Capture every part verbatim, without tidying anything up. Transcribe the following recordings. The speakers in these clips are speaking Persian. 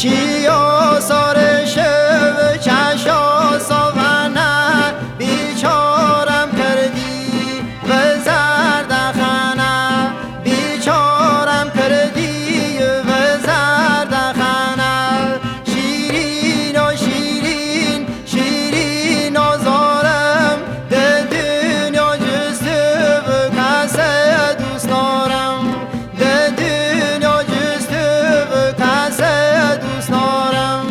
چیا سارش و چشا ساونه بیچارم کردی و زردخانه بیچارم کردی و زردخانه شیرین و شیرین شیرین آزارم ده دنیا جست و کسه دوست دارم ده دنیا جست و کسه دوست دارم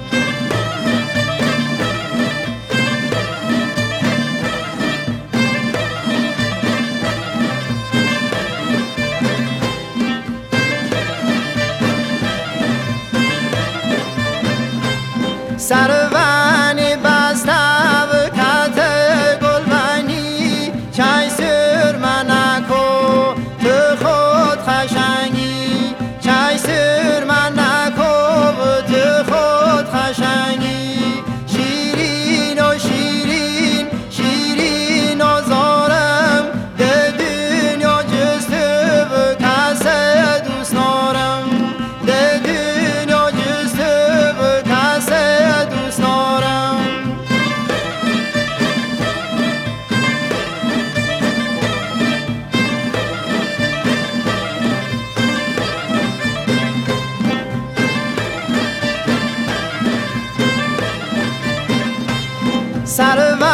سرونی بسته و کت گلبنی چای سر منکو تو خود خشنگی چای سر منکو و تو خود خشنگی شیرین و شیرین شیرین آزارم ده دنیا جست و کسه دوست دارم ده دنیا جست و کسه دوست دارم سر